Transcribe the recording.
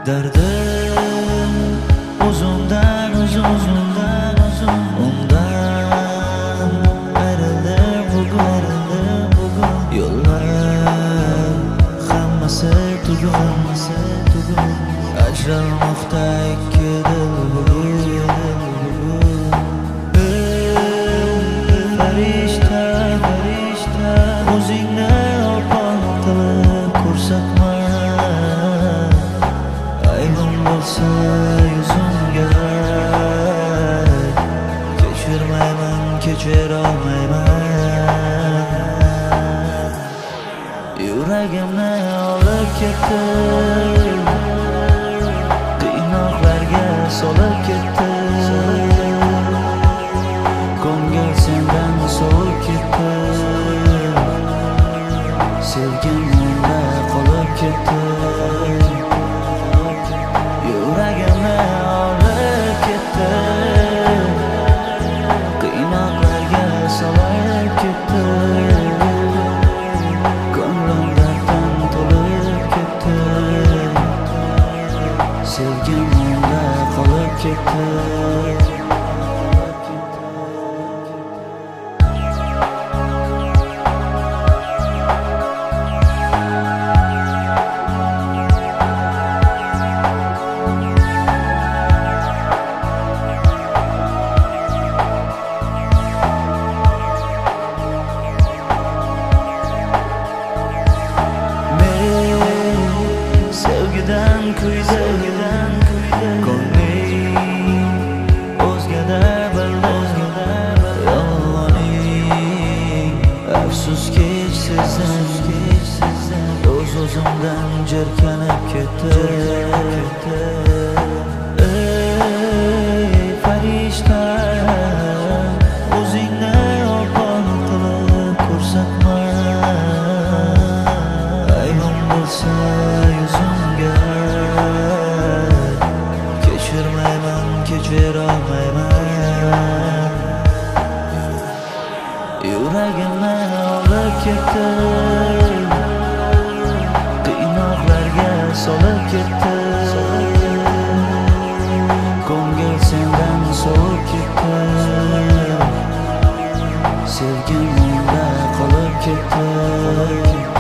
Derdim uzundan ondan ayrıldım bugün yollar hammasi tugun ajralmoqda ikki dil bugun farishta o'zingni opon qilib ko'rsatma aybim bo'lsa yuzimga kechirmayman kechirolmayman yuragimni olib ketdi qiynoqlarga solib ketdi ko'ngil sendan sovib ketdi sevgim unda qolib ketdi yuragimni olib ketdi qiynoqlarga solib ketdi ko'nglim darddan to'lib ketdi sevgim unda qolib ketdi sevgidan kuydi ko'nglim o'zgada bildi yolg'oning afsuski sezdim o'zimdan jirkanib ketdi ey farishta o'zingni opon qilib ko'rsatma aybim bo'lsa kechirmayman kechirolmayman yuragimni olib ketdi qiynoqlarga solib ketdi ko'ngil sendan sovib ketdi sevgim unda qolib ketdi